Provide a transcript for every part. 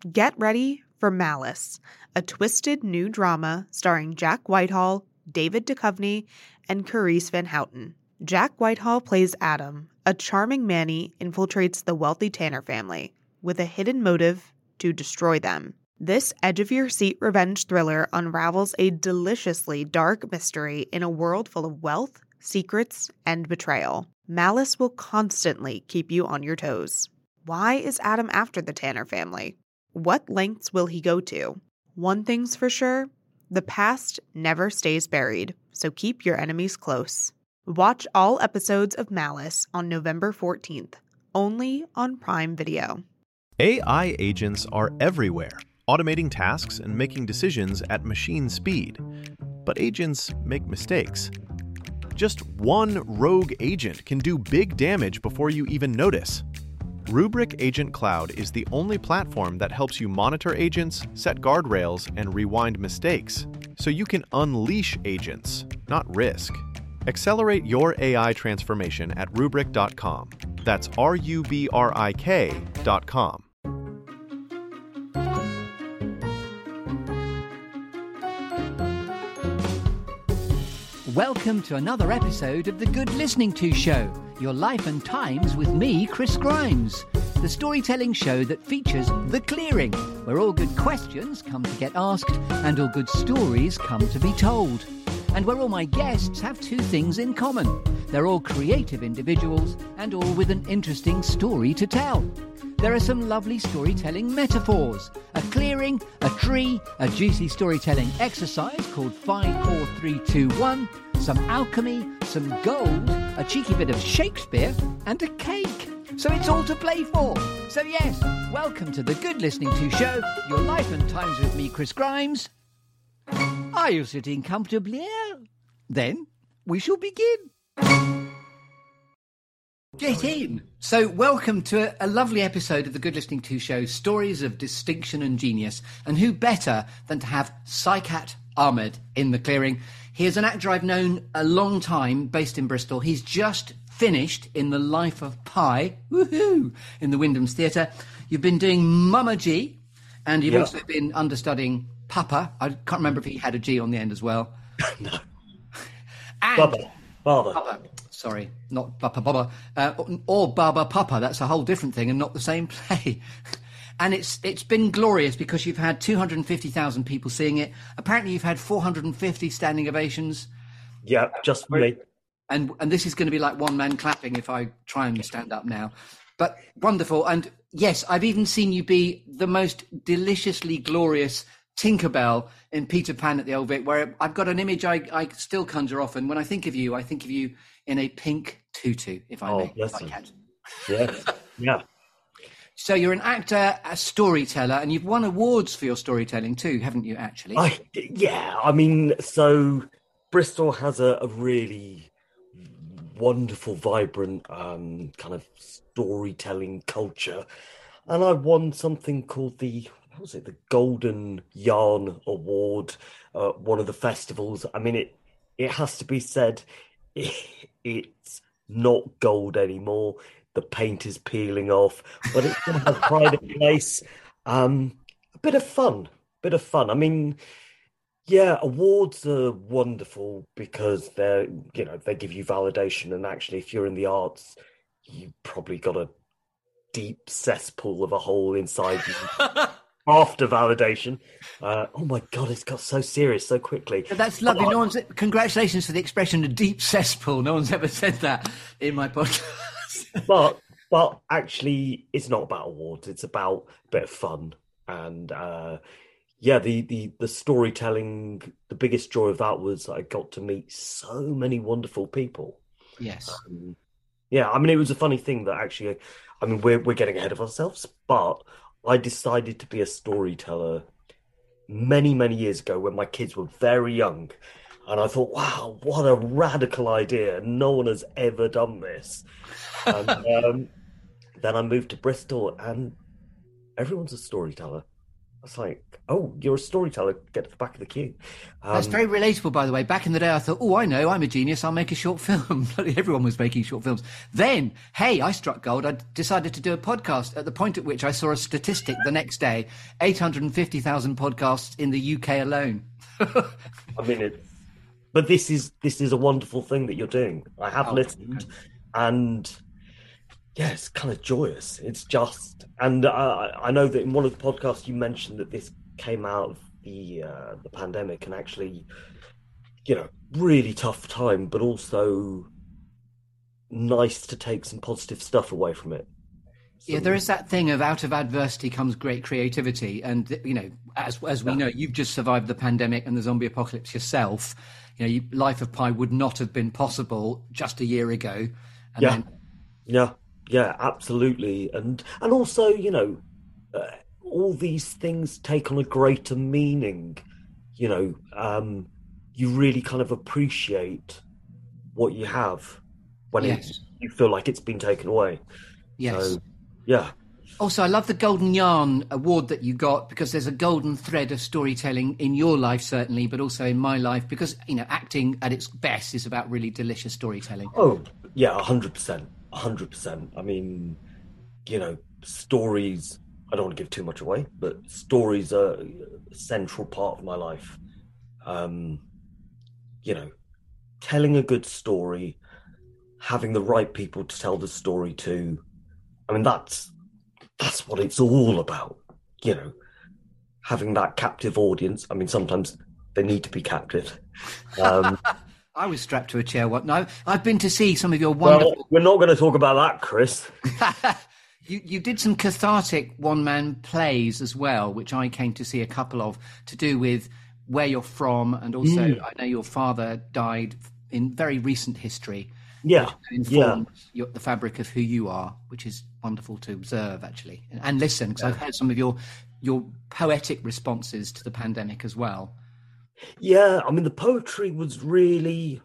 Get ready for Malice, a twisted new drama starring Jack Whitehall, David Duchovny, and Carice Van Houten. Jack Whitehall plays Adam, a charming Manny infiltrates the wealthy Tanner family with a hidden motive to destroy them. This edge-of-your-seat revenge thriller unravels a deliciously dark mystery in a world full of wealth, secrets, and betrayal. Malice will constantly keep you on your toes. Why is Adam after the Tanner family? What lengths will he go to? One thing's for sure, the past never stays buried, so keep your enemies close. Watch all episodes of Malice on November 14th, only on Prime Video. AI agents are everywhere, automating tasks and making decisions at machine speed. But agents make mistakes. Just one rogue agent can do big damage before you even notice. Rubrik Agent Cloud is the only platform that helps you monitor agents, set guardrails, and rewind mistakes, so you can unleash agents, not risk. Accelerate your AI transformation at Rubrik.com. That's RUBRIK.com. Welcome to another episode of The Good Listening To Show, your life and times with me, Chris Grimes, the storytelling show that features The Clearing, where all good questions come to get asked and all good stories come to be told. And where all my guests have two things in common. They're all creative individuals and all with an interesting story to tell. There are some lovely storytelling metaphors, a clearing, a tree, a juicy storytelling exercise called 5, 4, 3, 2, 1, some alchemy, some gold, a cheeky bit of Shakespeare, and a cake. So it's all to play for. So yes, welcome to The Good Listening To Show, your life and times with me, Chris Grimes. Are you sitting comfortably? Then we shall begin. Get in. So welcome to a lovely episode of The Good Listening To Show, stories of distinction and genius. And who better than to have Saikat Ahmed in The Clearing. He is an actor I've known a long time, based in Bristol. He's just finished in The Life of Pi, woohoo, in the Wyndham's Theatre. You've been doing Mama G, and you've also been understudying Papa. I can't remember if he had a G on the end as well. No. And Baba. Sorry, not Papa Baba. Or Baba Papa. That's a whole different thing and not the same play. And it's been glorious because you've had 250,000 people seeing it. Apparently you've had 450 standing ovations. Yeah, just for me. And this is going to be like one man clapping if I try and stand up now. But wonderful. And yes, I've even seen you be the most deliciously glorious Tinkerbell in Peter Pan at the Old Vic, where I've got an image I still conjure often. When I think of you in a pink tutu, if I may. Yes, if I can. Yes, yeah. So you're an actor, a storyteller, and you've won awards for your storytelling too, haven't you, actually? So Bristol has a really wonderful, vibrant kind of storytelling culture. And I won something called the Golden Yarn Award, one of the festivals. I mean, it has to be said, it's not gold anymore. The paint is peeling off, but it's going to have pride of place. A bit of fun. I mean, yeah, awards are wonderful because they give you validation. And actually, if you're in the arts, you've probably got a deep cesspool of a hole inside you after validation. Oh my God, it's got so serious so quickly. That's lovely. Congratulations for the expression, a deep cesspool. No one's ever said that in my podcast. But actually, it's not about awards. It's about a bit of fun. And the storytelling, the biggest joy of that was I got to meet so many wonderful people. Yes. It was a funny thing that actually, we're getting ahead of ourselves, but I decided to be a storyteller many, many years ago when my kids were very young. And I thought, wow, what a radical idea. No one has ever done this. And then I moved to Bristol and everyone's a storyteller. was like, oh, you're a storyteller. Get to the back of the queue. That's very relatable, by the way. Back in the day, I thought, oh, I know, I'm a genius. I'll make a short film. Everyone was making short films. Then, hey, I struck gold. I decided to do a podcast at the point at which I saw a statistic the next day, 850,000 podcasts in the UK alone. I mean, but this is a wonderful thing that you're doing. I have listened, and yeah, it's kind of joyous. It's just, and I know that in one of the podcasts you mentioned that this came out of the pandemic, and actually, really tough time, but also nice to take some positive stuff away from it. Yeah, there is that thing of out of adversity comes great creativity. And, as we know, you've just survived the pandemic and the zombie apocalypse yourself. Life of Pi would not have been possible just a year ago. Yeah, absolutely. And also, all these things take on a greater meaning. You really kind of appreciate what you have when you feel like it's been taken away. Yes. So, yeah. Also, I love the Golden Yarn award that you got, because there's a golden thread of storytelling in your life, certainly, but also in my life, because, acting at its best is about really delicious storytelling. Oh, yeah, 100%. 100%. I mean, stories, I don't want to give too much away, but stories are a central part of my life. Telling a good story, having the right people to tell the story to, I mean, that's what it's all about, having that captive audience. I mean, sometimes they need to be captive. I was strapped to a chair. No, I've been to see some of your wonderful... Well, we're not going to talk about that, Chris. You did some cathartic one-man plays as well, which I came to see a couple of, to do with where you're from, and also I know your father died in very recent history. Yeah, informs the fabric of who you are, which is wonderful to observe, actually, and listen, because I've heard some of your poetic responses to the pandemic as well. Yeah, I mean, the poetry was really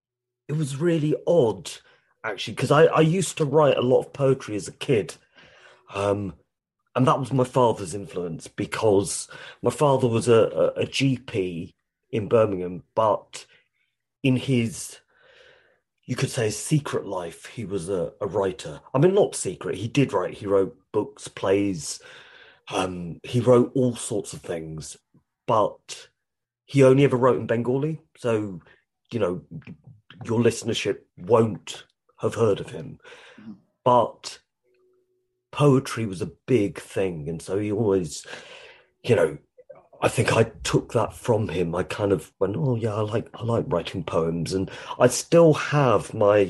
odd, actually, because I used to write a lot of poetry as a kid, and that was my father's influence, because my father was a GP in Birmingham, but in his, you could say, his secret life, he was a writer. I mean, not secret, he did write. He wrote books, plays, he wrote all sorts of things, but he only ever wrote in Bengali. So, your listenership won't have heard of him. But poetry was a big thing. And so he always, I think I took that from him. I kind of went, oh yeah, I like writing poems. And I still have my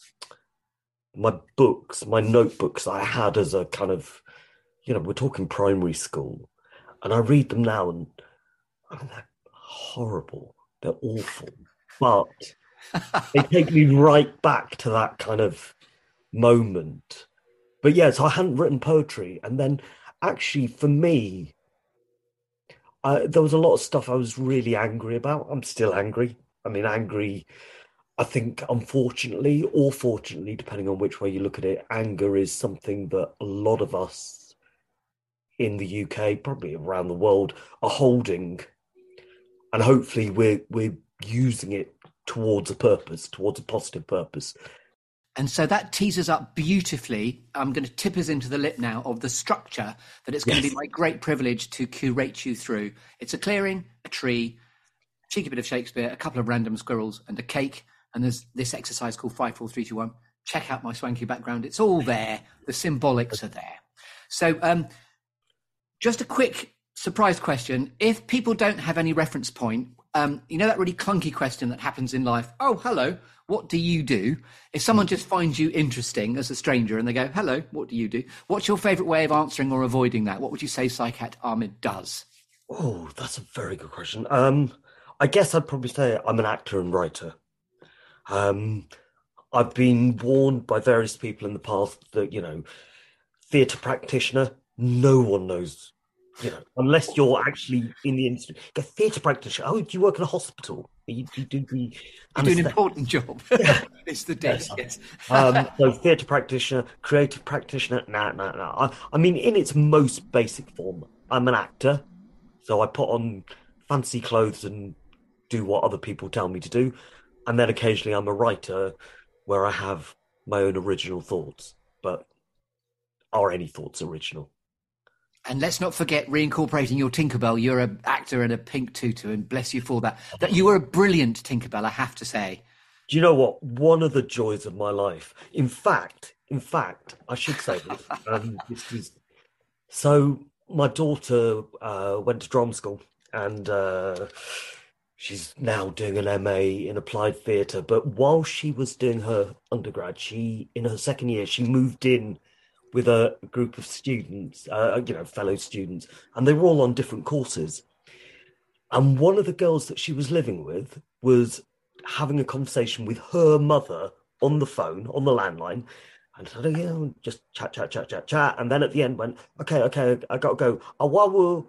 books, my notebooks I had as a kind of, we're talking primary school. And I read them now, and I mean, they're horrible. They're awful. But they take me right back to that kind of moment. But yeah, so I hadn't written poetry. And then actually, for me, there was a lot of stuff I was really angry about. I'm still angry. I mean, angry, I think, unfortunately, or fortunately, depending on which way you look at it, anger is something that a lot of us in the UK, probably around the world, are holding. And hopefully we're using it towards a purpose, towards a positive purpose. And so that teases up beautifully. I'm going to tip us into the lip now of the structure that it's going to be my great privilege to curate you through. It's a clearing, a tree, a cheeky bit of Shakespeare, a couple of random squirrels, and a cake. And there's this exercise called 5, 4, 3, 2, 1. Check out my swanky background. It's all there. The symbolics are there. So just a quick surprise question. If people don't have any reference point, that really clunky question that happens in life, oh, hello, what do you do? If someone just finds you interesting as a stranger and they go, hello, what do you do? What's your favourite way of answering or avoiding that? What would you say Psychat Ahmed does? Oh, that's a very good question. I guess I'd probably say I'm an actor and writer. I've been warned by various people in the past that, theatre practitioner, no one knows, unless you're actually in the industry. A theatre practitioner, oh, do you work in a hospital? You do the... You do an important job. Yeah. It's the desk, yes. So theatre practitioner, creative practitioner, nah. I mean, in its most basic form, I'm an actor. So I put on fancy clothes and do what other people tell me to do. And then occasionally I'm a writer where I have my own original thoughts. But are any thoughts original? And let's not forget reincorporating your Tinkerbell. You're an actor in a pink tutu, and bless you for that. That you were a brilliant Tinkerbell, I have to say. Do you know what? One of the joys of my life. In fact, I should say this. This is so. My daughter went to drama school, and she's now doing an MA in applied theatre. But while she was doing her undergrad, in her second year, she moved in with a group of students, fellow students, and they were all on different courses. And one of the girls that she was living with was having a conversation with her mother on the phone, on the landline, and said, just chat. And then at the end went, okay, I got to go. Awawu.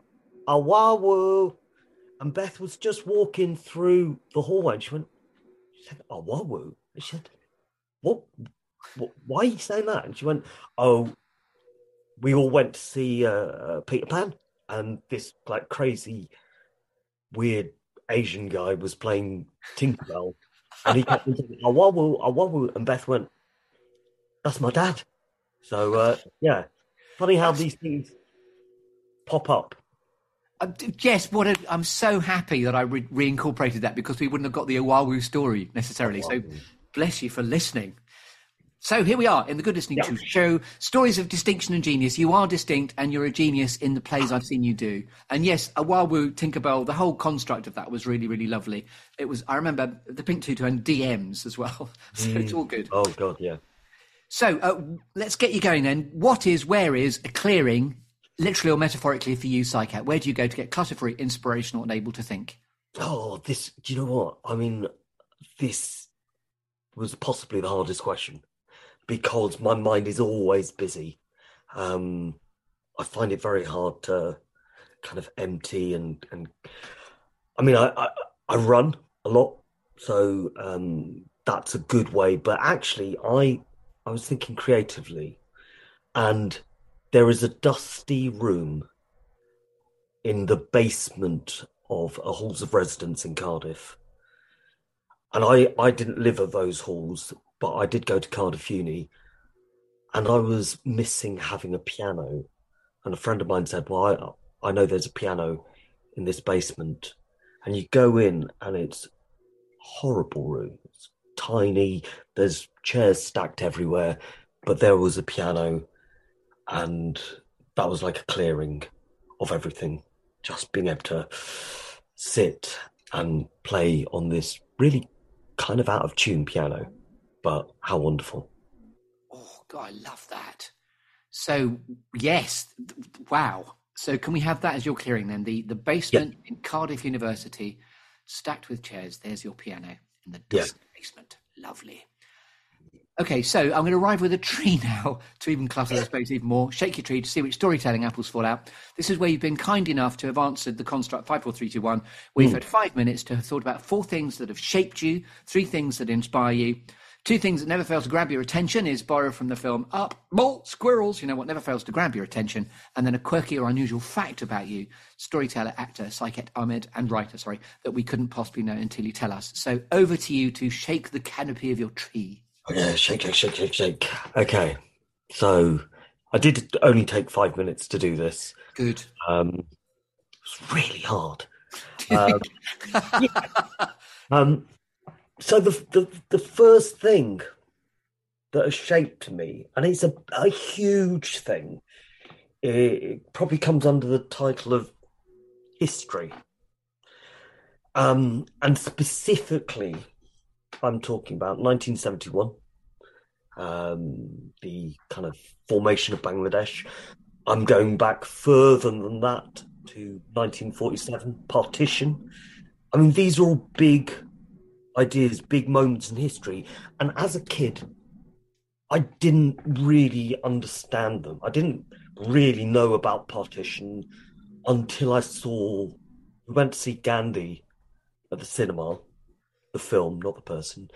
And Beth was just walking through the hallway, and she said, Awawu? And she said, what? Why are you saying that? And she went, oh, we all went to see Peter Pan, and this like crazy, weird Asian guy was playing Tinkerbell, and he kept saying, Awawu, and Beth went, that's my dad. So, yeah, funny how these things pop up. Yes, I'm so happy that I reincorporated that, because we wouldn't have got the Owawu story necessarily. So bless you for listening. So here we are in the Good Listening To Show, stories of distinction and genius. You are distinct and you're a genius in the plays I've seen you do. And yes, Owawu, Tinkerbell, the whole construct of that was really, really lovely. I remember the Pink Tutu and DMs as well. So it's all good. Oh, God, yeah. So let's get you going then. Where is a clearing, literally or metaphorically for you, Psycat? Where do you go to get clutter-free, inspirational and able to think? Oh, do you know what? I mean, this was possibly the hardest question, because my mind is always busy. I find it very hard to kind of empty and I mean, I run a lot, so that's a good way. But actually, I was thinking creatively, and there is a dusty room in the basement of a halls of residence in Cardiff. And I didn't live at those halls, but I did go to Cardiff Uni, and I was missing having a piano. And a friend of mine said, well, I know there's a piano in this basement. And you go in and it's a horrible room. It's tiny. There's chairs stacked everywhere, but there was a piano, and that was like a clearing of everything. Just being able to sit and play on this really kind of out of tune piano, but how wonderful. Oh, God, I love that. So, yes, wow. So can we have that as your clearing then? The basement in Cardiff University, stacked with chairs. There's your piano in the dusty basement. Lovely. Okay, so I'm going to arrive with a tree now to even clutter the space even more. Shake your tree to see which storytelling apples fall out. This is where you've been kind enough to have answered the construct 54321. We've had 5 minutes to have thought about 4 things that have shaped you, 3 things that inspire you. 2 things that never fail to grab your attention is borrowed from the film Up, Bull, Squirrels. You know what never fails to grab your attention. And then a quirky or unusual fact about you, storyteller, actor, Psycat Ahmed, and writer, that we couldn't possibly know until you tell us. So over to you to shake the canopy of your tree. Yeah, shake. Okay, so I did only take 5 minutes to do this. Good. It's really hard. So the first thing that has shaped me, and it's a huge thing, it probably comes under the title of history. And specifically, I'm talking about 1971, the kind of formation of Bangladesh. I'm going back further than that to 1947, partition. I mean, these are all big ideas, big moments in history. And as a kid, I didn't really understand them. I didn't really know about partition until we went to see Gandhi at the cinema. The film, not the person.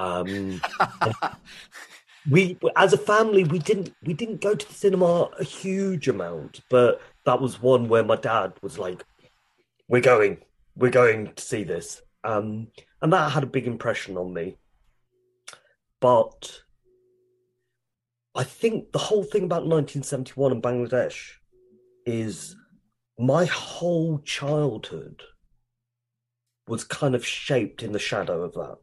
We, as a family, we didn't go to the cinema a huge amount, but that was one where my dad was like, we're going to see this. And that had a big impression on me. But I think the whole thing about 1971 and Bangladesh is my whole childhood was kind of shaped in the shadow of that.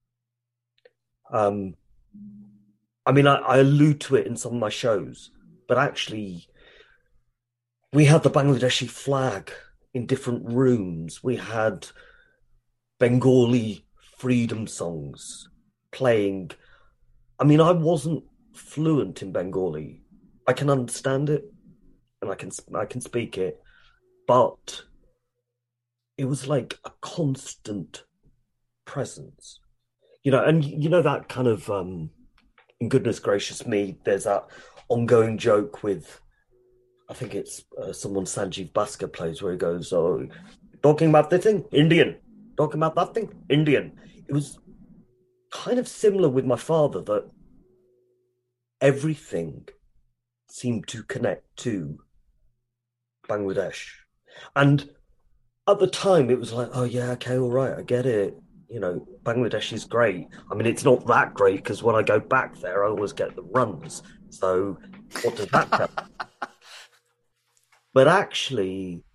I mean, I allude to it in some of my shows, but actually, we had the Bangladeshi flag in different rooms. We had Bengali freedom songs playing. I mean, I wasn't fluent in Bengali. I can understand it and I can speak it, but it was like a constant presence. And that kind of in Goodness Gracious Me, there's that ongoing joke with, I think it's someone Sanjeev Bhaskar plays, where he goes, "Oh, talking about this thing, Indian. Talking about that thing, Indian." It was kind of similar with my father, that everything seemed to connect to Bangladesh. And at the time, it was like, oh, yeah, okay, all right, I get it. Bangladesh is great. I mean, it's not that great because when I go back there, I always get the runs. So what does that tell me? But actually,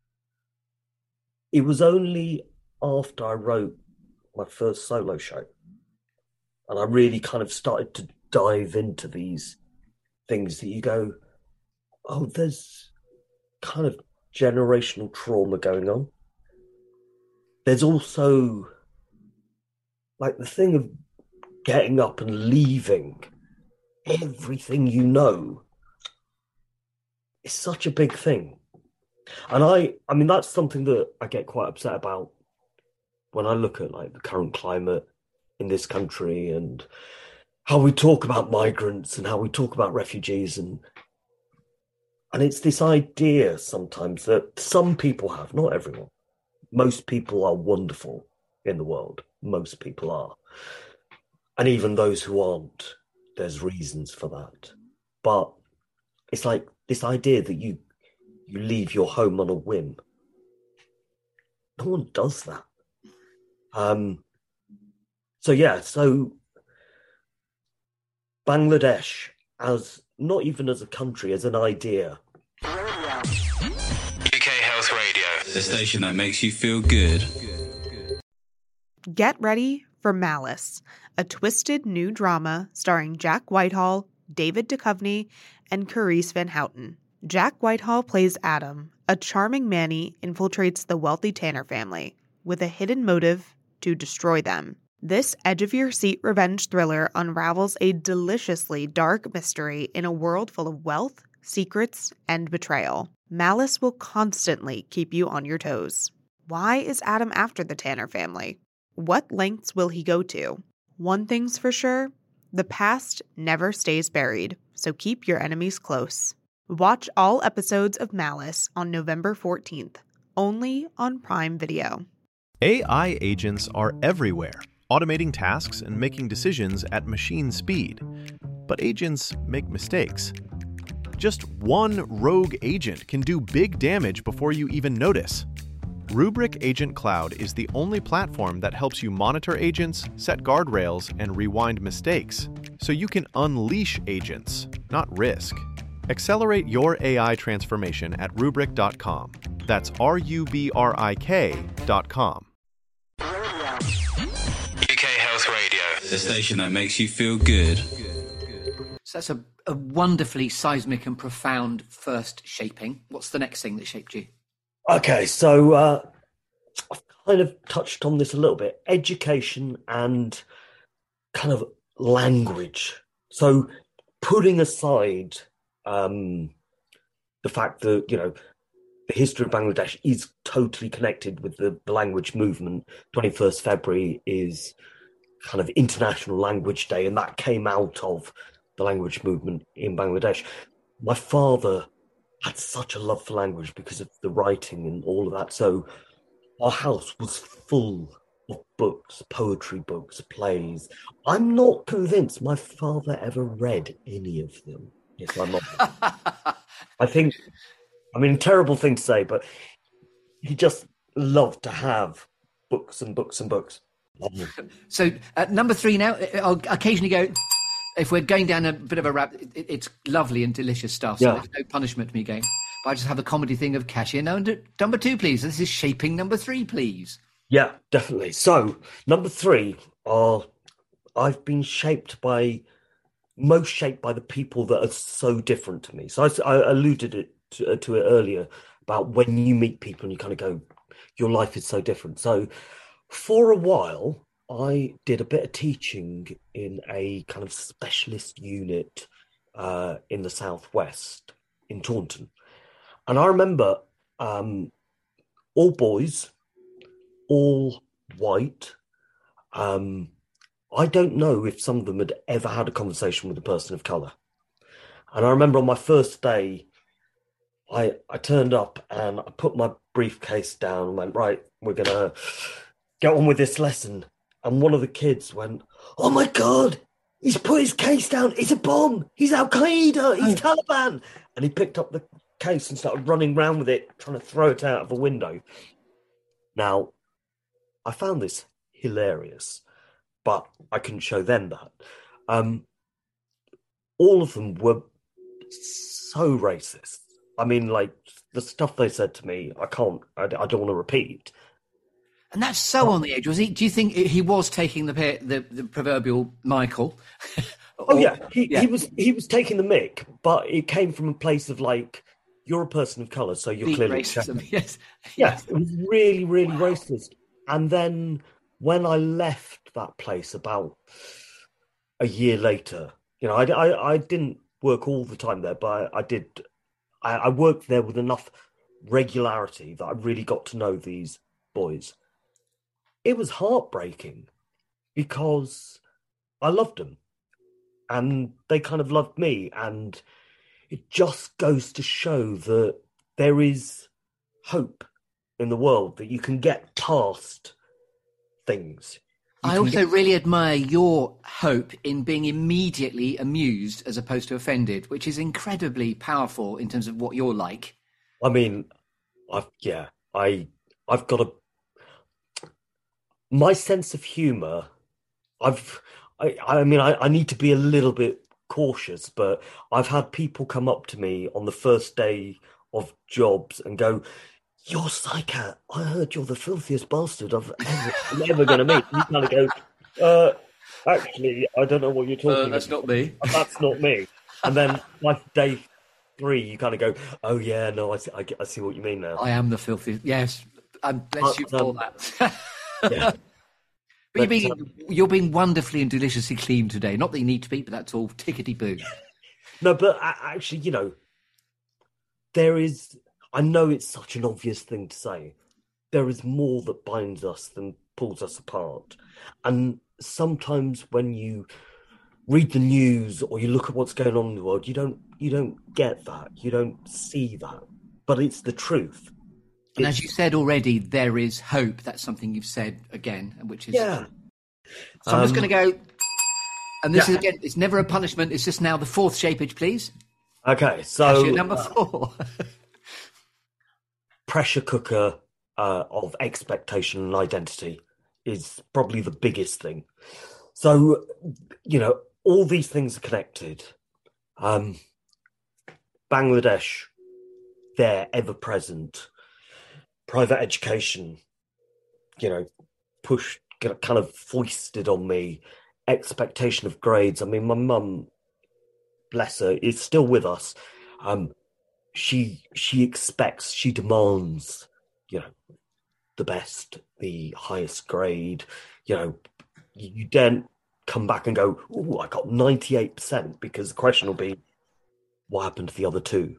it was only after I wrote my first solo show and I really kind of started to dive into these things that you go, oh, there's kind of generational trauma going on. There's also like the thing of getting up and leaving everything you know is such a big thing. And I mean, that's something that I get quite upset about when I look at like the current climate in this country and how we talk about migrants and how we talk about refugees. And it's this idea sometimes that some people have, not everyone. Most people are wonderful in the world. Most people are. And even those who aren't, there's reasons for that. But it's like this idea that you leave your home on a whim. No one does that. So Bangladesh, as not even as a country, as an idea. UK Health Radio, the station that makes you feel good. Get ready for Malice, a twisted new drama starring Jack Whitehall, David Duchovny, and Carice Van Houten. Jack Whitehall plays Adam. A charming Manny infiltrates the wealthy Tanner family with a hidden motive to destroy them. This edge-of-your-seat revenge thriller unravels a deliciously dark mystery in a world full of wealth, secrets, and betrayal. Malice will constantly keep you on your toes. Why is Adam after the Tanner family? What lengths will he go to? One thing's for sure, the past never stays buried, so keep your enemies close. Watch all episodes of Malice on November 14th, only on Prime Video. AI agents are everywhere, automating tasks and making decisions at machine speed. But agents make mistakes. Just one rogue agent can do big damage before you even notice. Rubrik Agent Cloud is the only platform that helps you monitor agents, set guardrails, and rewind mistakes, so you can unleash agents, not risk. Accelerate your AI transformation at Rubrik.com. That's RUBRIK.com. UK Health Radio, the station that makes you feel good. So that's a wonderfully seismic and profound first shaping. What's the next thing that shaped you? Okay, so I've kind of touched on this a little bit. Education and kind of language. So putting aside the fact that, the history of Bangladesh is totally connected with the language movement. 21st February is kind of International Language Day, and that came out of the language movement in Bangladesh. My father had such a love for language because of the writing and all of that. So our house was full of books, poetry books, plays. I'm not convinced my father ever read any of them. Yes, I'm not. I mean, terrible thing to say, but he just love to have books and books and books. Love them. So number 3 now, I'll occasionally go, if we're going down a bit of a rap, it's lovely and delicious stuff. So Yeah. there's no punishment to me going. But I just have a comedy thing of cashier. Number 2, please. This is shaping number 3, please. Yeah, definitely. So number 3 are I've been shaped by the people that are so different to me. So I alluded to it earlier about when you meet people and you kind of go, your life is so different. So for a while, I did a bit of teaching in a kind of specialist unit in the Southwest in Taunton. And I remember all boys, all white. I don't know if some of them had ever had a conversation with a person of colour. And I remember on my first day, I turned up and I put my briefcase down and went, right, we're going to get on with this lesson. And one of the kids went, oh my God, he's put his case down. It's a bomb. He's Al Qaeda. He's Taliban. And he picked up the case and started running around with it, trying to throw it out of a window. Now, I found this hilarious, but I couldn't show them that. All of them were so racist. I mean, like, the stuff they said to me, I don't want to repeat. And that's so on the edge, was he? Do you think he was taking the proverbial Michael? Oh yeah, he was taking the mick, but it came from a place of like, you're a person of colour, so you're Deep clearly racism. Yes. Yes, it was really, really racist. And then when I left that place about a year later, you know, I didn't work all the time there, but I did. I worked there with enough regularity that I really got to know these boys. It was heartbreaking because I loved them and they kind of loved me. And it just goes to show that there is hope in the world, that you can get past things. I also really admire your hope in being immediately amused as opposed to offended, which is incredibly powerful in terms of what you're like. I mean, I've got my sense of humour. I need to be a little bit cautious, but I've had people come up to me on the first day of jobs and go, "You're Psycat. I heard you're the filthiest bastard I'm ever going to meet." And you kind of go, actually, I don't know what you're talking about. That's not me. That's not me. And then like day 3, you kind of go, "Oh yeah, no, I see what you mean now." I am the filthiest. Yes, bless you for that. Yeah. But you're being wonderfully and deliciously clean today. Not that you need to be, but that's all tickety-boo. No, but actually, you know, there is... I know it's such an obvious thing to say. There is more that binds us than pulls us apart. And sometimes when you read the news or you look at what's going on in the world, you don't get that. You don't see that. But it's the truth. And as you said already, there is hope. That's something you've said again, which is... Yeah. So I'm just going to go... And this is, again, it's never a punishment. It's just now the 4th shapage, please. Okay, so... Cashier number 4. Pressure cooker of expectation and identity is probably the biggest thing. So, you know, all these things are connected. Bangladesh, they're ever present. Private education, you know, kind of foisted on me. Expectation of grades. I mean, my mum, bless her, is still with us. She expects, she demands, you know, the best, the highest grade. You know, you don't come back and go, "Ooh, I got 98%," because the question will be, what happened to the other 2?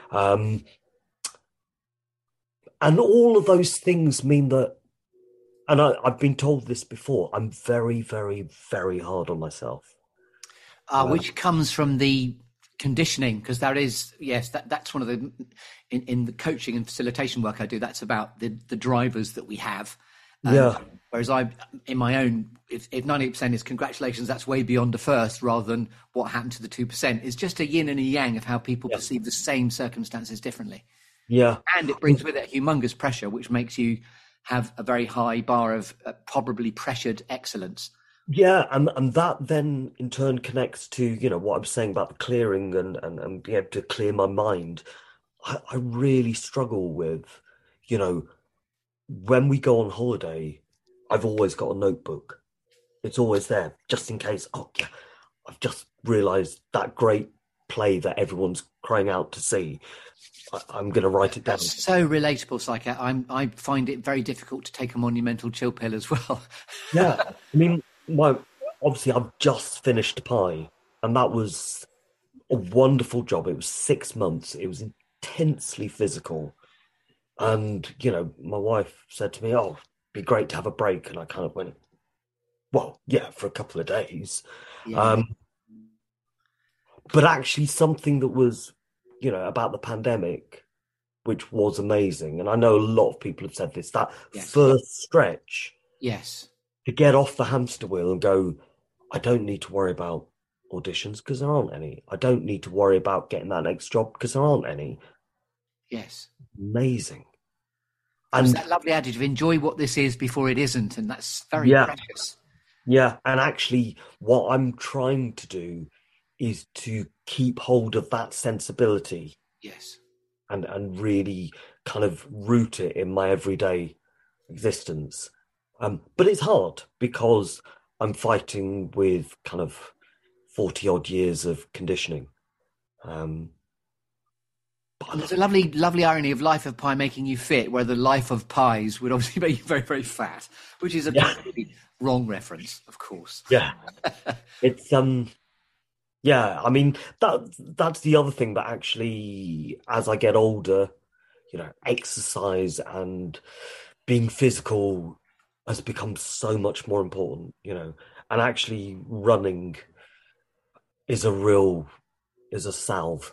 And all of those things mean that, and I've been told this before, I'm very, very, very hard on myself. Which comes from the conditioning, because that is, yes, that's one of the, in the coaching and facilitation work I do, that's about the drivers that we have. Whereas in my own, if 98% is congratulations, that's way beyond the first, rather than what happened to the 2%. It's just a yin and a yang of how people perceive the same circumstances differently. Yeah. And it brings with it humongous pressure, which makes you have a very high bar of probably pressured excellence. Yeah, and that then in turn connects to, what I was saying about the clearing and being able to clear my mind. I really struggle with, when we go on holiday, I've always got a notebook. It's always there, just in case. Oh, yeah, I've just realised that great play that everyone's crying out to see. I'm going to write it down. That's so relatable, Psycho. I find it very difficult to take a monumental chill pill as well. Yeah, I mean, obviously I've just finished Pi, and that was a wonderful job. It was 6 months. It was intensely physical. And, my wife said to me, oh, it'd be great to have a break. And I kind of went, well, yeah, for a couple of days. Yeah. But actually something that was, about the pandemic, which was amazing. And I know a lot of people have said this, that first stretch. Yes. To get off the hamster wheel and go, I don't need to worry about auditions because there aren't any. I don't need to worry about getting that next job because there aren't any. Yes. Amazing. And that lovely adage of enjoy what this is before it isn't, and that's very precious. Yeah, and actually what I'm trying to do is to keep hold of that sensibility. Yes. And really kind of root it in my everyday existence. But it's hard because I'm fighting with kind of 40 odd years of conditioning. And there's a lovely irony of Life of Pi making you fit, where the Life of Pies would obviously make you very, very fat, which is a completely wrong reference, of course. Yeah. It's, yeah, I mean, that's the other thing that actually, as I get older, exercise and being physical has become so much more important, and actually running is a salve.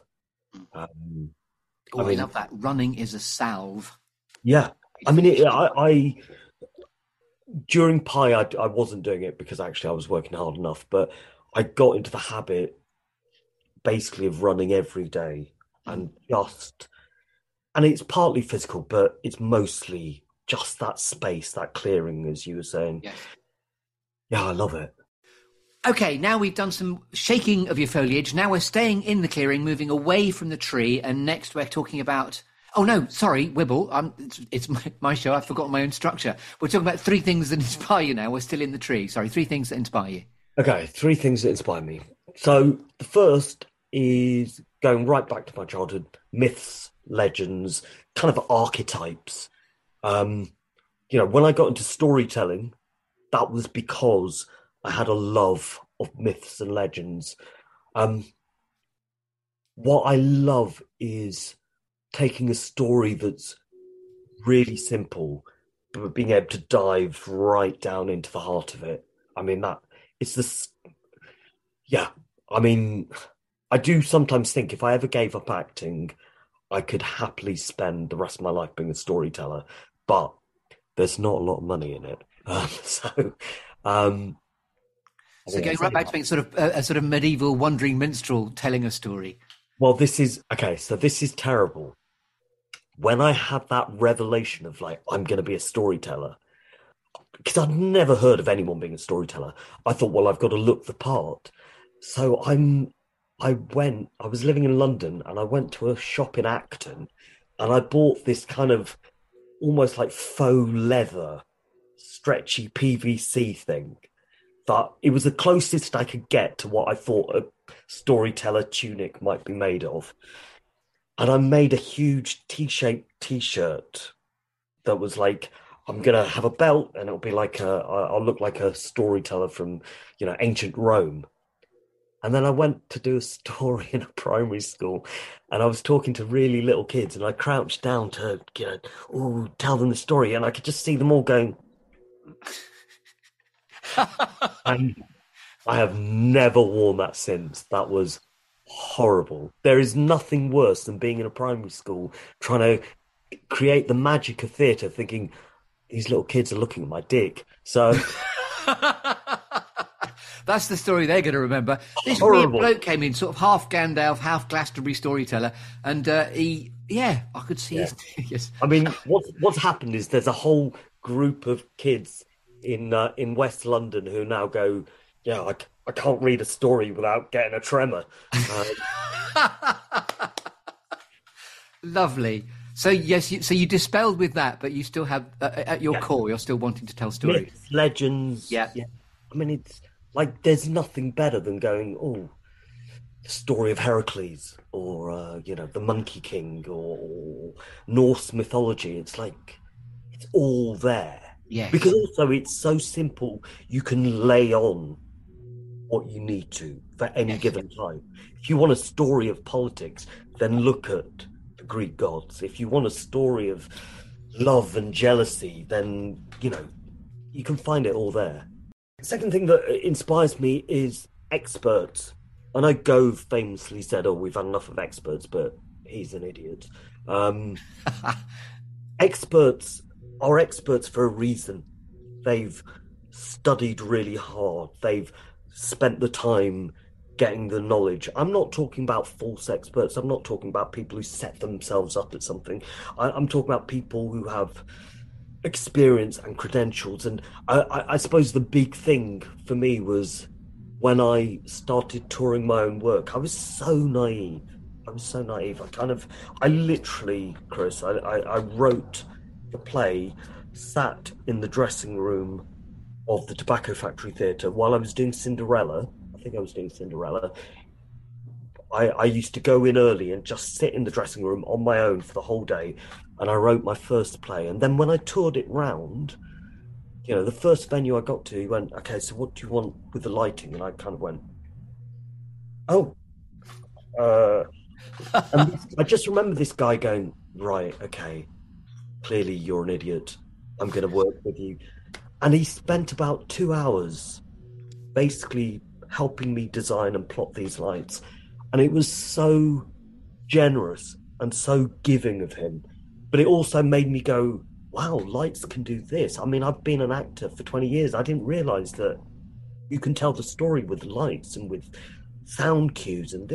I love that. Running is a salve. Yeah. I mean, I during Pi, I wasn't doing it because actually I was working hard enough, but I got into the habit basically of running every day and it's partly physical, but it's mostly just that space, that clearing, as you were saying. Yes. Yeah, I love it. Okay, now we've done some shaking of your foliage. Now we're staying in the clearing, moving away from the tree. And next we're talking about... Oh, no, sorry, Wibble. It's my show. I've forgotten my own structure. We're talking about 3 things that inspire you now. We're still in the tree. Sorry, 3 things that inspire you. Okay, 3 things that inspire me. So the first is going right back to my childhood, myths, legends, kind of archetypes. When I got into storytelling, that was because I had a love of myths and legends. What I love is taking a story that's really simple, but being able to dive right down into the heart of it. I mean, I do sometimes think if I ever gave up acting, I could happily spend the rest of my life being a storyteller, but there's not a lot of money in it. So going right back to being sort of a sort of medieval wandering minstrel telling a story. Well, this is terrible. When I had that revelation of I'm going to be a storyteller, because I'd never heard of anyone being a storyteller, I thought, well, I've got to look the part. So I was living in London and I went to a shop in Acton and I bought this kind of almost like faux leather, stretchy PVC thing. That it was the closest I could get to what I thought a storyteller tunic might be made of. And I made a huge T-shaped T-shirt that was I'm going to have a belt and it'll be I'll look like a storyteller from, ancient Rome. And then I went to do a story in a primary school and I was talking to really little kids and I crouched down to, tell them the story. And I could just see them all going... And I have never worn that since. That was horrible. There is nothing worse than being in a primary school trying to create the magic of theatre, thinking these little kids are looking at my dick. So that's the story they're going to remember. This horrible. weird bloke came in, sort of half Gandalf, half Glastonbury storyteller, and he Yeah, I could see Yeah. it. Yes. I mean, what's happened is there's a whole group of kids in West London who now go, yeah, I can't read a story without getting a tremor. Uh, Lovely. So yes, so you dispelled with that, but you still have at your core, you're still wanting to tell stories. Myths, legends. Yeah. I mean, it's like there's nothing better than going, oh, the story of Heracles, or the Monkey King, or Norse mythology. It's like it's all there. Yes. Because also it's so simple. You can lay on what you need to for any given time. If you want a story of politics, then look at the Greek gods. If you want a story of love and jealousy, then you can find it all there. Second thing that inspires me is experts. I know Gove famously said, "Oh, we've had enough of experts," but he's an idiot. Experts are experts for a reason. They've studied really hard. They've spent the time getting the knowledge. I'm not talking about false experts. I'm not talking about people who set themselves up at something. I'm talking about people who have experience and credentials. And I suppose the big thing for me was when I started touring my own work. I was so naive. I literally, Chris, I wrote the play, sat in the dressing room of the Tobacco Factory Theatre while I was doing Cinderella. I think I was doing Cinderella. I used to go in early and just sit in the dressing room on my own for the whole day, and I wrote my first play. And then when I toured it round, the first venue I got to, he went, "Okay, so what do you want with the lighting?" And I kind of went, "Oh." And I just remember this guy going, "Right, okay, clearly you're an idiot. I'm going to work with you." And he spent about 2 hours basically helping me design and plot these lights. And it was so generous and so giving of him. But it also made me go, wow, lights can do this. I mean, I've been an actor for 20 years. I didn't realize that you can tell the story with lights and with sound cues and,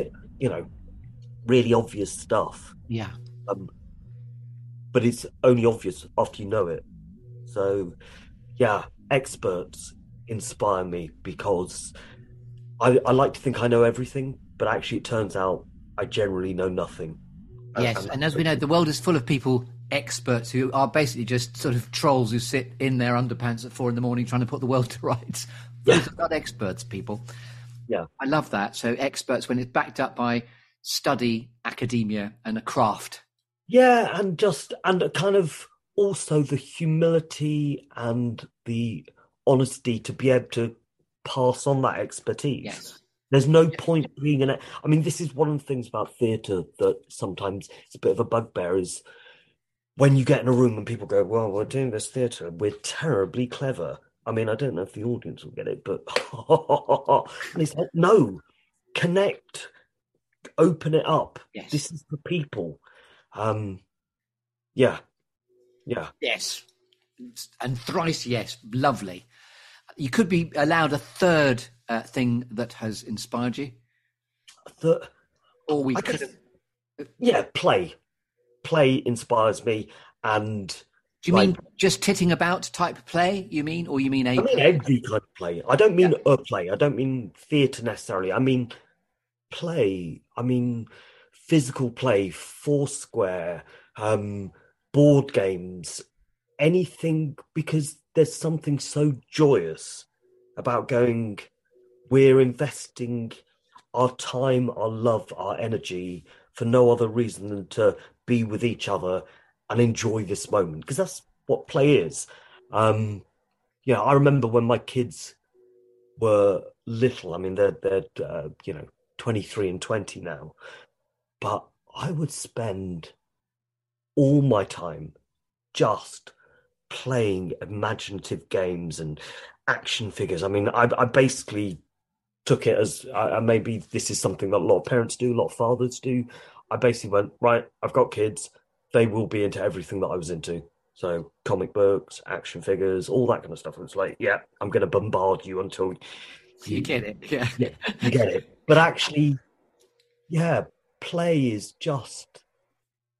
really obvious stuff. Yeah. But it's only obvious after you know it. So, yeah, experts inspire me because I like to think I know everything, but actually it turns out I generally know nothing. Yes, and as we know, the world is full of people, experts, who are basically just sort of trolls who sit in their underpants at 4 a.m. trying to put the world to rights. Those are not experts, people. Yeah. I love that. So experts, when it's backed up by study, academia, and a craft. Yeah, and kind of also the humility and the honesty to be able to pass on that expertise. Yes. There's no point being I mean, this is one of the things about theatre that sometimes it's a bit of a bugbear, is when you get in a room and people go, "Well, we're doing this theatre, we're terribly clever." I mean, I don't know if the audience will get it, but and it's like, no, connect, open it up. Yes. This is for people. Yeah. Yes. And thrice yes. Lovely. You could be allowed a third thing that has inspired you. Or we could have... Yeah, play. Play inspires me. And do you mean just titting about type play, you mean? Or you mean I mean every kind of play. I don't mean a play. I don't mean theatre necessarily. I mean play. I mean physical play, Foursquare, board games, anything, because there's something so joyous about going, we're investing our time, our love, our energy for no other reason than to be with each other and enjoy this moment, because that's what play is. I remember when my kids were little. I mean, they're 23 and 20 now, but I would spend all my time just playing imaginative games and action figures. I mean, I basically took it as maybe this is something that a lot of parents do, a lot of fathers do. I basically went, right, I've got kids, they will be into everything that I was into. So comic books, action figures, all that kind of stuff. It's like, yeah, I'm going to bombard you until you get it. Yeah, you get it. But actually, yeah, play is just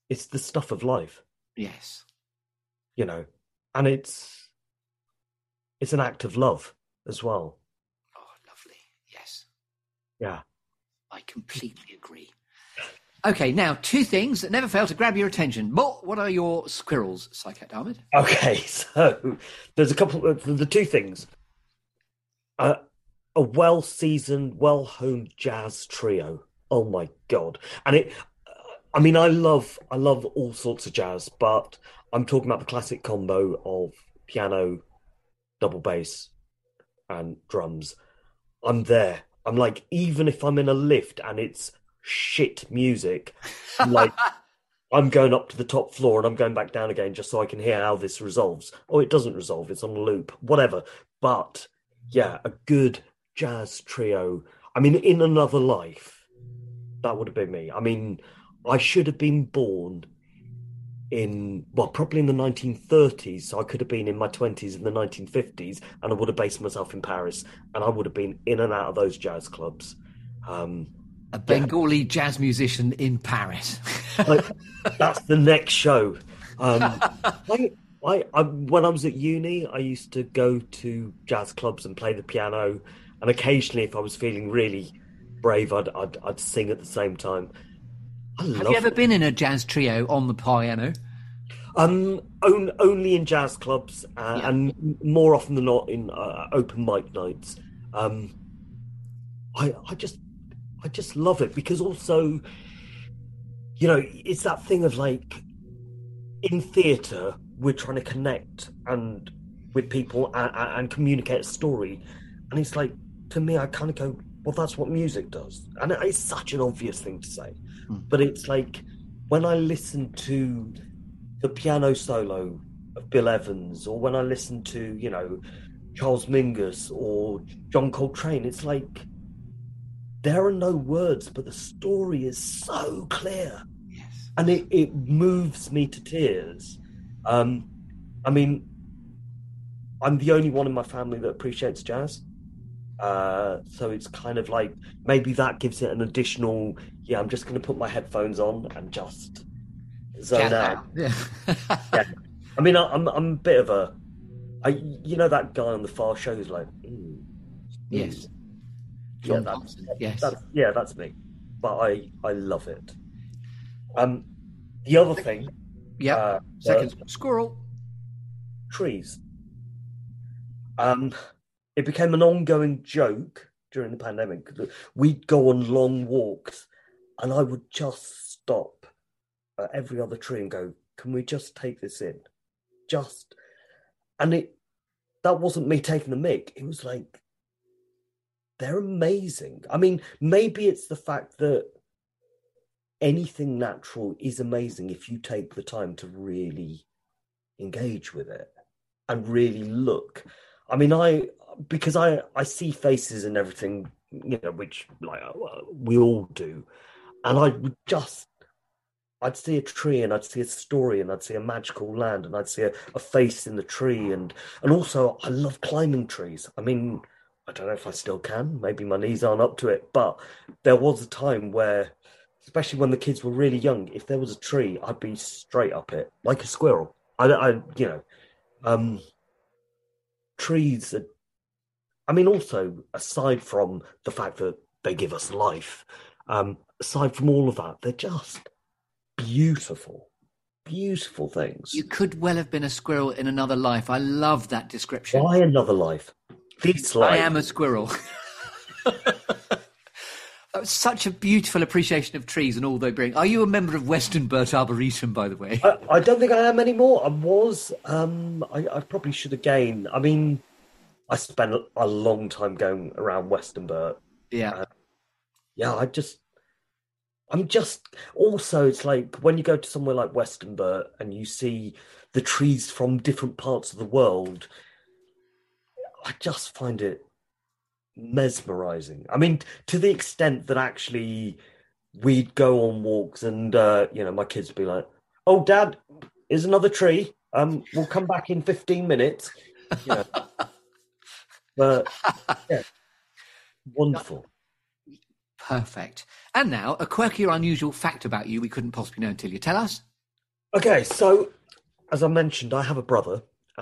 it's the stuff of life, Yes. you know, and it's an act of love as well. Oh, lovely. Yes. Yeah. I completely agree. Okay, now, two things that never fail to grab your attention. What are your squirrels, Psychic Ahmed? Okay, so there's a couple of the two things. A well-seasoned, well-honed jazz trio. Oh my God. And I mean, I love all sorts of jazz, but I'm talking about the classic combo of piano, double bass, and drums. I'm there. I'm like, even if I'm in a lift and it's shit music, like I'm going up to the top floor and I'm going back down again just so I can hear how this resolves. Oh, it doesn't resolve, it's on a loop, whatever. But yeah, a good jazz trio. I mean, in another life, that would have been me. I mean, I should have been born probably in the 1930s. So I could have been in my 20s in the 1950s, and I would have based myself in Paris, and I would have been in and out of those jazz clubs. A Bengali jazz musician in Paris. That's the next show. When I was at uni, I used to go to jazz clubs and play the piano, and occasionally, if I was feeling really brave, I'd sing at the same time. Have you ever been in a jazz trio on the piano? Only in jazz clubs, and more often than not in open mic nights. I just love it because also, you know, it's that thing of like in theatre, we're trying to connect and with people and communicate a story, and it's like, to me, I kind of go, well, that's what music does, and it's such an obvious thing to say, but it's like when I listen to the piano solo of Bill Evans, or when I listen to, you know, Charles Mingus or John Coltrane, it's like there are no words, but the story is so clear. Yes. And it moves me to tears. I mean, I'm the only one in my family that appreciates jazz. So it's kind of like, maybe that gives it an additional, I'm just going to put my headphones on and just zone out. Yeah. Yeah. I mean, I'm a bit of you know, that guy on the Far Show who's like, Yes. Yeah, John Thompson. Yes. That's me. But I love it. The other thing. Yeah. Second squirrel. Trees. It became an ongoing joke during the pandemic. We'd go on long walks, and I would just stop at every other tree and go, "Can we just take this in?" That wasn't me taking the mick. It was like, they're amazing. I mean, maybe it's the fact that anything natural is amazing if you take the time to really engage with it and really look. I mean, because I see faces and everything, you know, which like we all do, and I'd see a tree and I'd see a story and I'd see a magical land and I'd see a face in the tree, and also I love climbing trees. I mean, I don't know if I still can. Maybe my knees aren't up to it, but there was a time where, especially when the kids were really young, if there was a tree, I'd be straight up it like a squirrel. Trees are, I mean, also aside from the fact that they give us life, aside from all of that, they're just beautiful things. You could well have been a squirrel in another life. I love that description. Why another life? This life. I am a squirrel. That was such a beautiful appreciation of trees and all they bring. Are you a member of Westonbirt Arboretum, by the way? I don't think I am anymore. I was. I probably should again. I mean, I spent a long time going around Westonbirt. Yeah. I'm just. Also, it's like when you go to somewhere like Westonbirt and you see the trees from different parts of the world, I just find it mesmerizing. I mean, to the extent that actually we'd go on walks and my kids would be like, "Oh, Dad, here's another tree. We'll come back in 15 minutes." You know. But yeah, wonderful. Perfect. And now, a quirky or unusual fact about you we couldn't possibly know until you tell us. Okay, so as I mentioned, I have a brother.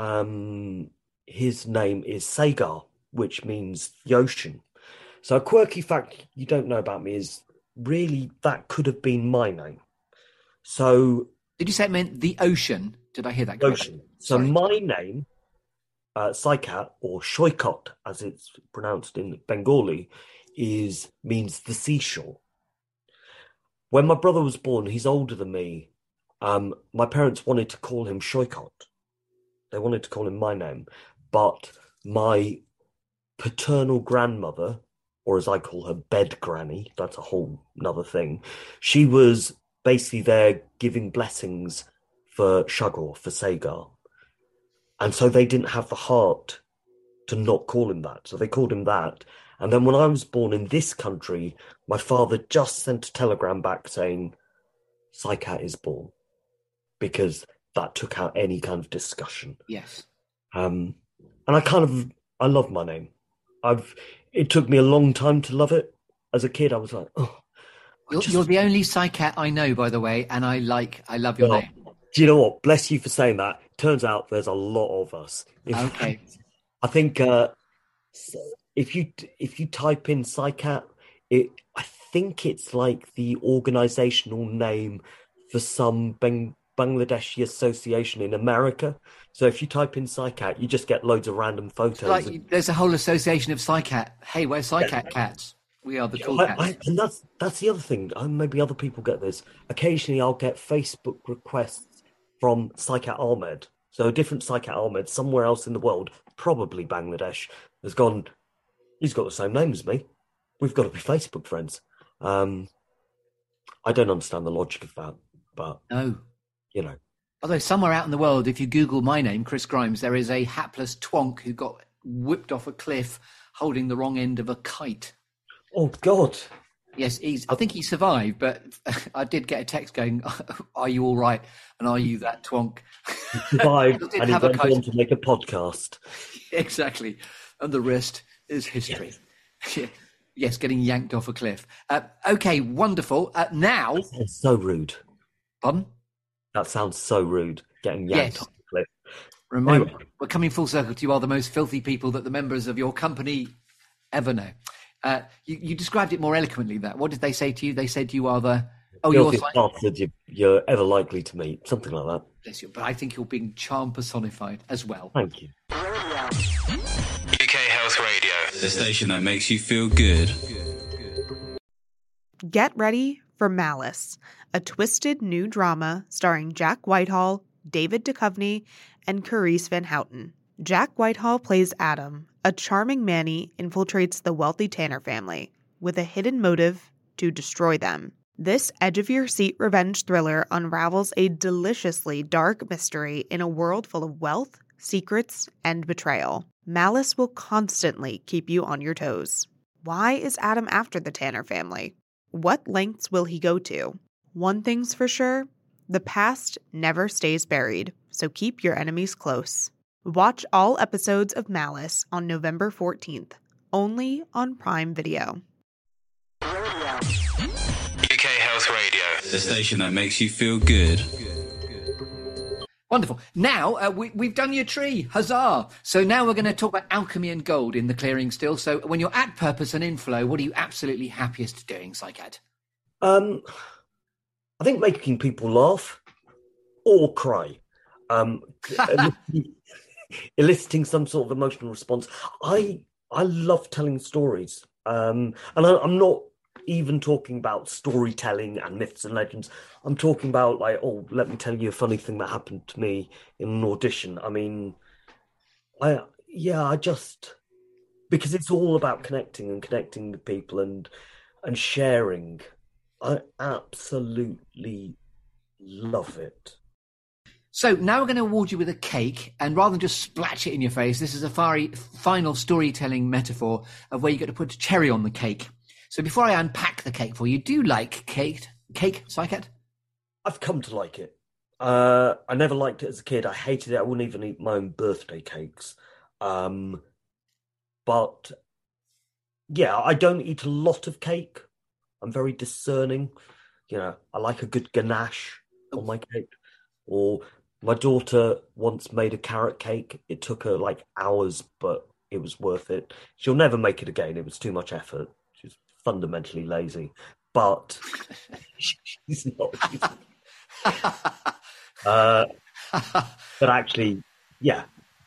His name is Sagar, which means the ocean. So a quirky fact you don't know about me is really that could have been my name. So Did you say it meant the ocean? Did I hear that correctly? ocean. So Sorry. my name, Saikat or Shoykot, as it's pronounced in Bengali, means the seashore. When my brother was born, he's older than me. My parents wanted to call him Shoykot. They wanted to call him my name, but my paternal grandmother, or as I call her, bed granny, that's a whole another thing. She was basically there giving blessings for Shagor, for Sagar. And so they didn't have the heart to not call him that. So they called him that. And then when I was born in this country, my father just sent a telegram back saying, Saikat is born, because that took out any kind of discussion. Yes. And I love my name. It took me a long time to love it. As a kid, I was like, oh. You're the only Saikat I know, by the way, and I love your name. Do you know what? Bless you for saying that. Turns out there's a lot of us. Okay. I think if you type in Saikat, I think it's like the organizational name for some Bangladeshi association in America. So if you type in Saikat, you just get loads of random photos. There's a whole association of Saikat. Hey, we're Saikat cats. We are the cool cats. And that's the other thing. Maybe other people get this. Occasionally, I'll get Facebook requests from Saikat Ahmed. So a different Saikat Ahmed somewhere else in the world, probably Bangladesh, has gone, he's got the same name as me. We've got to be Facebook friends. I don't understand the logic of that, but no. You know. Although somewhere out in the world, if you Google my name, Chris Grimes, there is a hapless twonk who got whipped off a cliff holding the wrong end of a kite. Oh, God. Yes, I think he survived, but I did get a text going, are you all right? And are you that twonk? He survived and he went on to make a podcast. Exactly. And the rest is history. Yes, yes, getting yanked off a cliff. Okay, wonderful. Now... That's so rude. Pardon? That sounds so rude, getting yanked off the cliff. Remind me, we're coming full circle to you are the most filthy people that the members of your company ever know. You described it more eloquently. That what did they say to you? They said you are the filthiest bastard you're ever likely to meet, something like that. Bless you. But I think you're being charm personified as well. Thank you. UK Health Radio, the station that makes you feel good. Get ready for Malice, a twisted new drama starring Jack Whitehall, David Duchovny, and Carice Van Houten. Jack Whitehall plays Adam. A charming Manny infiltrates the wealthy Tanner family with a hidden motive to destroy them. This edge-of-your-seat revenge thriller unravels a deliciously dark mystery in a world full of wealth, secrets, and betrayal. Malice will constantly keep you on your toes. Why is Adam after the Tanner family? What lengths will he go to? One thing's for sure, the past never stays buried, so keep your enemies close. Watch all episodes of Malice on November 14th, only on Prime Video. UK Health Radio, the station that makes you feel good. Wonderful. Now, we've done your tree. Huzzah. So now we're going to talk about alchemy and gold in the clearing still. So when you're at purpose and inflow, what are you absolutely happiest doing, Saikat? I think making people laugh or cry. Eliciting some sort of emotional response. I love telling stories. And I'm not even talking about storytelling and myths and legends. I'm talking about like, oh, let me tell you a funny thing that happened to me in an audition. I mean, I just, because it's all about connecting with people and sharing. I absolutely love it. So now we're going to award you with a cake, and rather than just splash it in your face, this is a final storytelling metaphor of where you get to put a cherry on the cake. So before I unpack the cake for you, do you like cake, Saikat? I've come to like it. I never liked it as a kid. I hated it. I wouldn't even eat my own birthday cakes. But yeah, I don't eat a lot of cake. I'm very discerning. You know, I like a good ganache on my cake. Or my daughter once made a carrot cake. It took her like hours, but it was worth it. She'll never make it again. It was too much effort. She's fundamentally lazy, but she's not. But actually, yeah,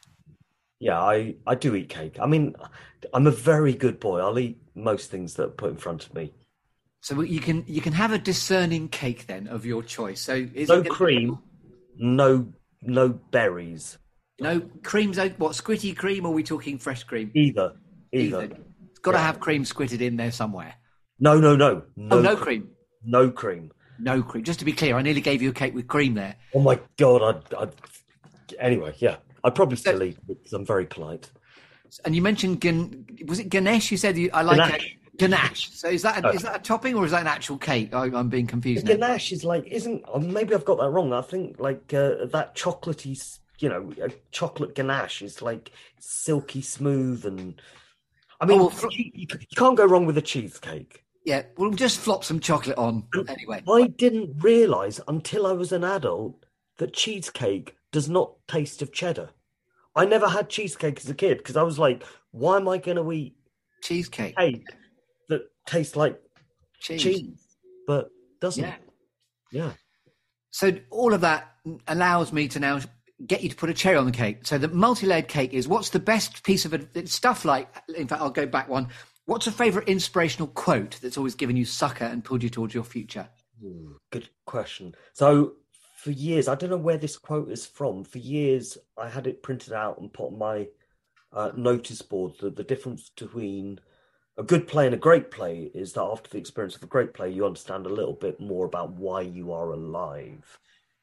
I do eat cake. I mean, I'm a very good boy. I'll eat most things that are put in front of me. So you can have a discerning cake then of your choice. So No cream, no berries. No creams. What, squitty cream? Or are we talking fresh cream? Either. It's got to have cream squitted in there somewhere. No. Oh, no cream. No cream. No cream. Just to be clear, I nearly gave you a cake with cream there. Oh my God! Anyway, yeah, I'd probably still eat it because I'm very polite. And you mentioned was it Ganesh? You said I like ganache. So is that a topping or is that an actual cake? I'm being confused now. Ganache is like, maybe I've got that wrong. I think like that chocolatey, chocolate ganache is like silky smooth, and I mean, you can't go wrong with a cheesecake. Yeah, we'll just flop some chocolate on anyway. I didn't realise until I was an adult that cheesecake does not taste of cheddar. I never had cheesecake as a kid because I was like, why am I going to eat cheesecake cake that tastes like cheese but doesn't? Yeah. So all of that allows me to now get you to put a cherry on the cake. So the multi-layered cake is, what's the best piece of stuff like, in fact, I'll go back one. What's a favourite inspirational quote that's always given you succor and pulled you towards your future? Good question. So for years, I don't know where this quote is from. For years, I had it printed out and put on my notice board that the difference between a good play and a great play is that after the experience of a great play, you understand a little bit more about why you are alive.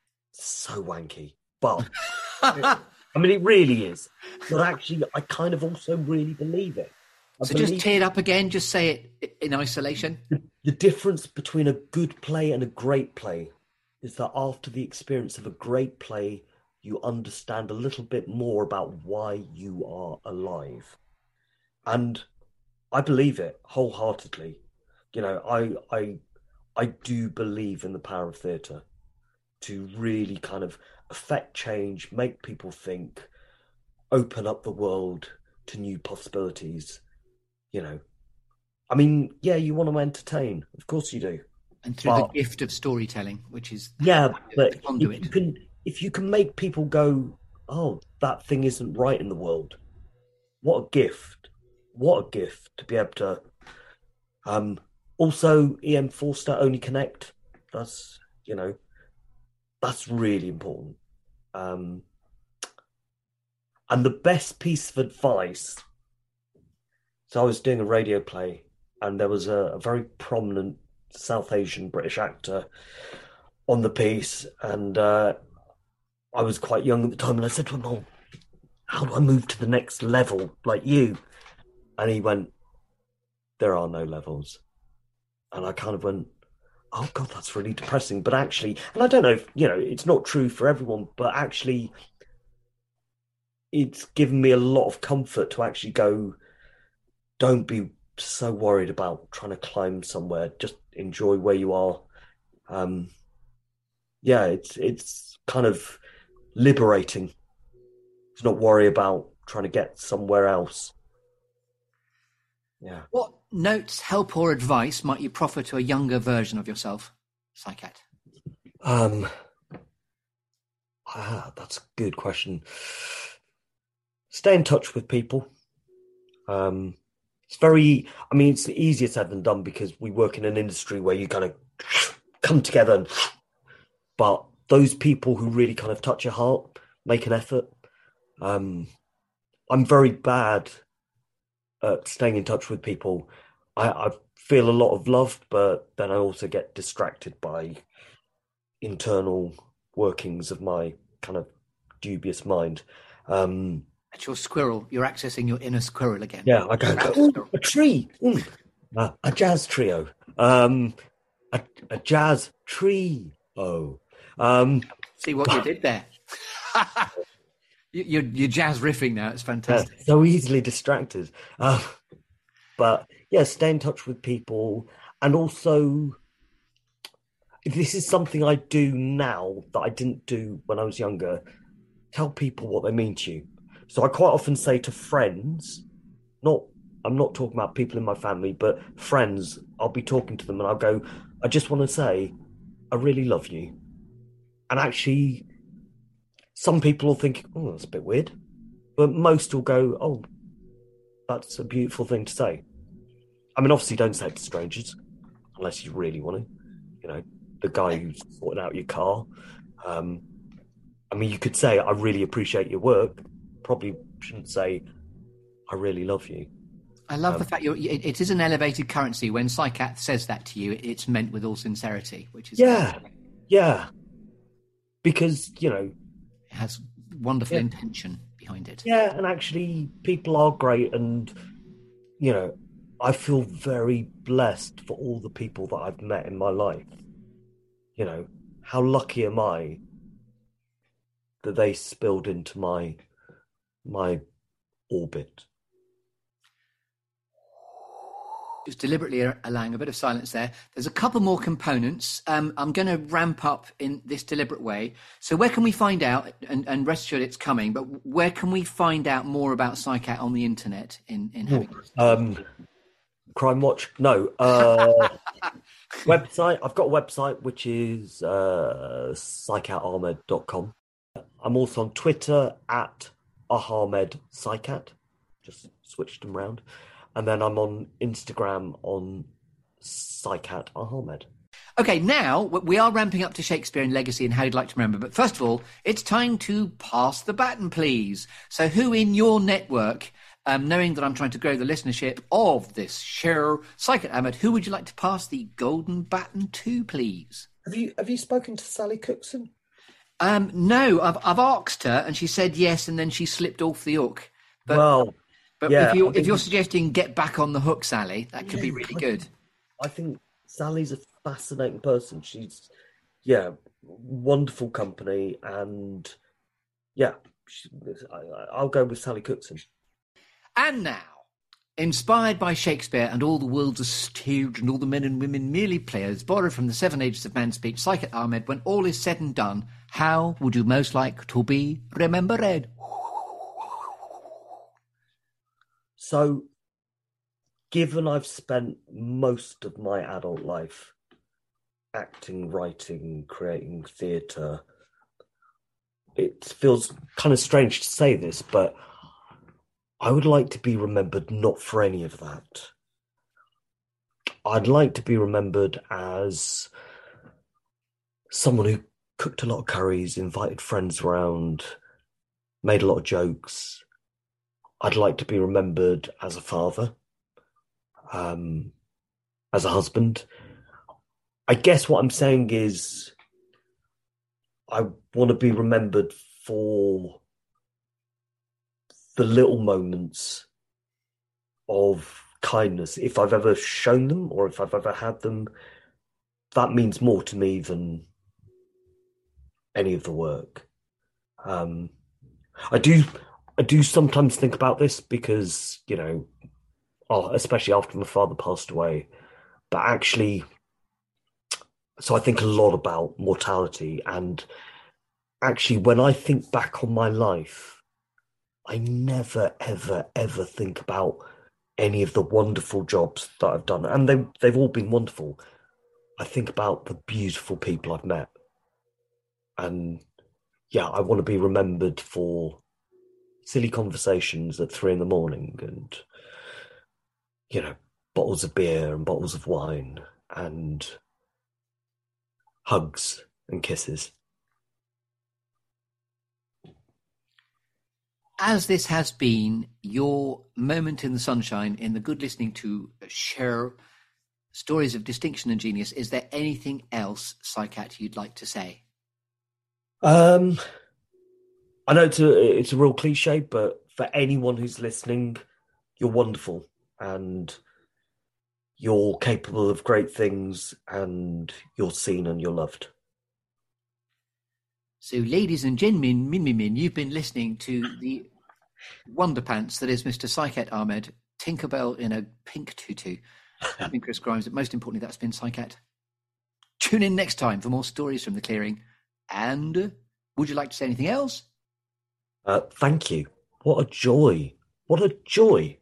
So wanky. But, I mean, it really is. But actually, I kind of also really believe it. Just tee it up again, just say it in isolation. The difference between a good play and a great play is that after the experience of a great play, you understand a little bit more about why you are alive. And I believe it wholeheartedly. I do believe in the power of theatre to really kind of affect change, make people think, open up the world to new possibilities. I mean, yeah, you want to entertain, of course you do, and through the gift of storytelling, which is but if you can make people go, oh, that thing isn't right in the world. What a gift to be able to. Also, E.M. Forster, Only Connect. That's really important. And the best piece of advice. So I was doing a radio play, and there was a very prominent South Asian British actor on the piece, and I was quite young at the time, and I said to him, "Oh, how do I move to the next level like you?" And he went, "There are no levels." And I kind of went, "Oh God, that's really depressing." But actually, and I don't know if, it's not true for everyone, but actually it's given me a lot of comfort to actually go, don't be so worried about trying to climb somewhere. Just enjoy where you are. It's kind of liberating to not worry about trying to get somewhere else. Yeah. What notes, help, or advice might you proffer to a younger version of yourself, Psycat? That's a good question. Stay in touch with people. It's easier said than done because we work in an industry where you kind of come together, but those people who really kind of touch your heart make an effort. I'm very bad at staying in touch with people. I feel a lot of love, but then I also get distracted by internal workings of my kind of dubious mind. That's your squirrel. You're accessing your inner squirrel again. Yeah, I go, a tree. A jazz trio. A jazz trio. See what you did there. You're jazz riffing now. It's fantastic. So easily distracted. But yeah, stay in touch with people, and also this is something I do now that I didn't do when I was younger. Tell people what they mean to you. So I quite often say to friends, I'm not talking about people in my family, but friends, I'll be talking to them and I'll go, I just want to say, I really love you. And actually, some people will think, oh, that's a bit weird. But most will go, oh, that's a beautiful thing to say. I mean, obviously, don't say it to strangers unless you really want to. You know, the guy who's sorting out your car. I mean, you could say, I really appreciate your work. Probably shouldn't say, I really love you. I love the fact it is an elevated currency. When Psycat says that to you, it's meant with all sincerity, which is yeah. Because, you know, it has wonderful intention behind it. Yeah, and actually, people are great, and you know, I feel very blessed for all the people that I've met in my life. You know, how lucky am I that they spilled into my orbit? Just deliberately allowing a bit of silence there. There's a couple more components. I'm going to ramp up in this deliberate way. So where can we find out, and rest assured it's coming, but where can we find out more about Psycat on the internet? Crime Watch? No. Website. I've got a website, which is psychatarmed.com. I'm also on Twitter at ahmedpsycat. Just switched them around. And then I'm on Instagram on Psycat Ahmed. Okay, now we are ramping up to Shakespeare and legacy and how you'd like to remember. But first of all, it's time to pass the baton, please. So who in your network, knowing that I'm trying to grow the listenership of this show, Psycat Ahmed, who would you like to pass the golden baton to, please? Have you spoken to Sally Cookson? No, I've asked her and she said yes, and then she slipped off the hook. But if you're suggesting get back on the hook, Sally, that could be really good. I think Sally's a fascinating person. She's, wonderful company. And, I'll go with Sally Cookson. And now, inspired by Shakespeare and all the world's a stage and all the men and women merely players, borrowed from the 7 Ages of Man's speech, Psycat Ahmed, when all is said and done, how would you most like to be remembered? So, given I've spent most of my adult life acting, writing, creating theatre, it feels kind of strange to say this, but I would like to be remembered not for any of that. I'd like to be remembered as someone who cooked a lot of curries, invited friends around, made a lot of jokes. I'd like to be remembered as a father, as a husband. I guess what I'm saying is I want to be remembered for the little moments of kindness. If I've ever shown them or if I've ever had them, that means more to me than any of the work. I do sometimes think about this because, especially after my father passed away, but actually, so I think a lot about mortality. And actually, when I think back on my life, I never, ever, ever think about any of the wonderful jobs that I've done. And they've all been wonderful. I think about the beautiful people I've met. And I want to be remembered for silly conversations at 3 a.m. and, bottles of beer and bottles of wine and hugs and kisses. As this has been your moment in the sunshine in the good listening to share stories of distinction and genius, is there anything else, Psycat, you'd like to say? I know it's a real cliche, but for anyone who's listening, you're wonderful and you're capable of great things and you're seen and you're loved. So, ladies and gentlemen, you've been listening to the wonderpants that is Mr. Psycat Ahmed, Tinkerbell in a pink tutu. I've been Chris Grimes, but most importantly, that's been Psycat. Tune in next time for more stories from the clearing. And would you like to say anything else? Thank you. What a joy. What a joy.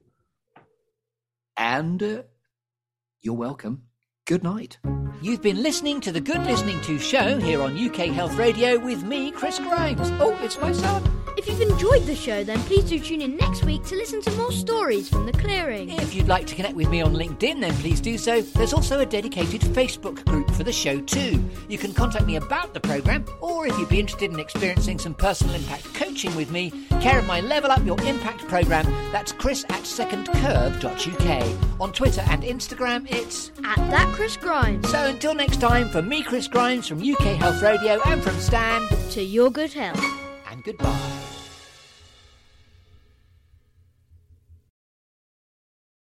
And you're welcome. Good night. You've been listening to the Good Listening To show here on UK Health Radio with me, Chris Grimes. Oh, it's my son. If you've enjoyed the show, then please do tune in next week to listen to more stories from the clearing. If you'd like to connect with me on LinkedIn, then please do so. There's also a dedicated Facebook group for the show too. You can contact me about the programme, or if you'd be interested in experiencing some personal impact coaching with me, care of my Level Up Your Impact programme, that's chris@secondcurve.uk. On Twitter and Instagram, it's @ThatChrisGrimes. So until next time, from me, Chris Grimes, from UK Health Radio, and from Stan, To your good health. and goodbye.